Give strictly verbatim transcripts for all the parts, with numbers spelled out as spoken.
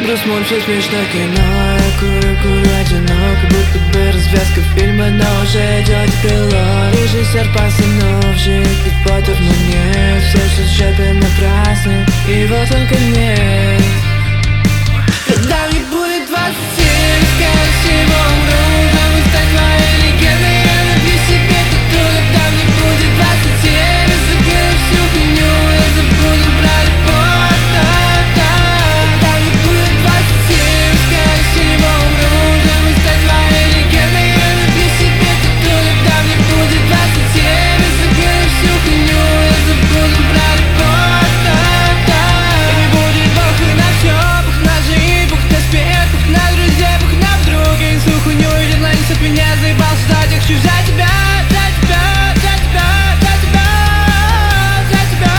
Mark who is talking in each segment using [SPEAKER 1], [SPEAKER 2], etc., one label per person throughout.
[SPEAKER 1] Грустмоль, все смешно кино. Я курю, курю одиноко, будто бы развязка фильма, но уже идет эпилог. Режиссер постановщик и Поттер, но нет, все сюжеты напрасны, и вот он конец. Когда мне будет двадцать семь, скорее всего умру, чтобы стать твоей легендой. Я набью себе тату. Когда мне будет двадцать семь, я закину всю хуйню, я забуду про любовь. Когда мне будет двадцать семь, скорее всего умру, чтобы стать твоей легендой. Я набью себе тату. Когда мне будет двадцать семь, я закину всю хуйню, я забуду про любовь. И не будет похуй на все, пух на жизнь, пух на спех, пух на друзей, пух на вдруг. Я несу хуйню, и журналист от меня заебал ждать. Я хочу за тебя, за тебя, за тебя, за тебя, за тебя.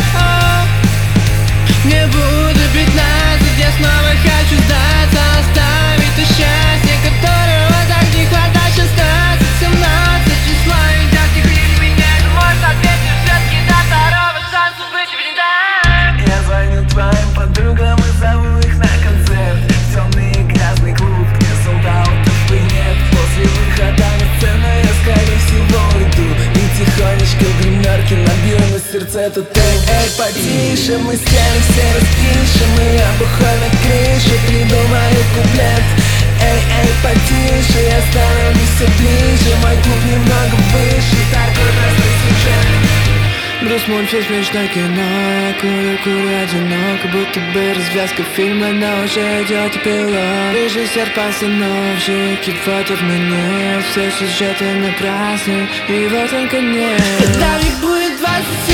[SPEAKER 1] Мне будет пятнадцать, я снова хочу сдаться, оставить то счастье, которого так не хватает. Шестнадцать, семнадцать числа, идет не крик меня, это может ответить все-таки до второго шанса быть вреда.
[SPEAKER 2] Я звоню твоим подругам и зову их на концерт. Темный и грязный клуб, где солдаутов и нет. После выхода на сцену я скорее всего уйду и тихонечко в гримерке набью на сердце тату. Эй, потише, мы стены все распишем, и я бухой на крыше придумаю куплет. Эй, эй, потише, я становлюсь все ближе, мой клуб немного выше, такой простой сюжет.
[SPEAKER 1] Грустмоль, все смешно кино. Я курю, курю одиноко, будто бы развязка фильма, но уже идет эпилог. Режиссер постановщик и Поттер, но нет, все сюжеты напрасны, и вот он конец. Когда мне будет двадцать